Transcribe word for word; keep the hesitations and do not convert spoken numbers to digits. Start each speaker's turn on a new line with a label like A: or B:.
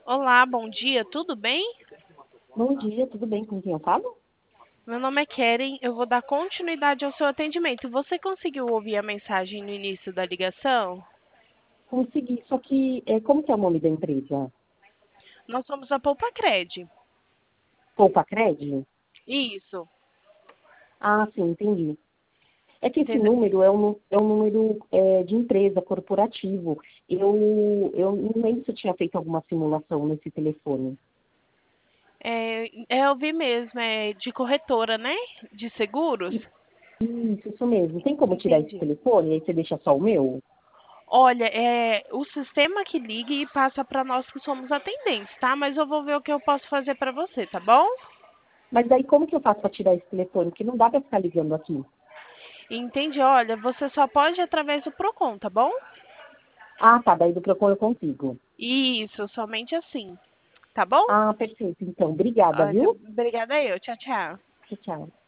A: Olá, bom dia, tudo bem?
B: Bom dia, tudo bem com quem eu falo?
A: Meu nome é Keren, eu vou dar continuidade ao seu atendimento. Você conseguiu ouvir a mensagem no início da ligação?
B: Consegui, só que é, como que é o nome da empresa?
A: Nós somos a Poupa Cred.
B: Poupa Cred?
A: Isso,
B: Ah, sim, entendi. É que esse
A: entendeu?
B: número é um, nu- é um número é, de empresa, corporativo. Eu, eu não lembro se eu tinha feito alguma simulação nesse telefone.
A: É, é, eu vi mesmo, é de corretora, né? De seguros?
B: Isso, isso mesmo. Tem como tirar esse
A: Entendi.
B: telefone? Aí você deixa só o meu?
A: Olha, é o sistema que liga e passa para nós que somos atendentes, tá? Mas eu vou ver o que eu posso fazer para você, tá bom?
B: Mas daí como que eu faço para tirar esse telefone? Porque não dá para ficar ligando aqui.
A: Entendi. Olha, você só pode através do Procon, tá bom?
B: Ah, tá, daí do Procon eu consigo.
A: Isso, somente assim, tá bom?
B: Ah, perfeito. Então, obrigada,
A: Olha,
B: viu?
A: obrigada eu. Tchau, tchau.
B: Tchau, tchau.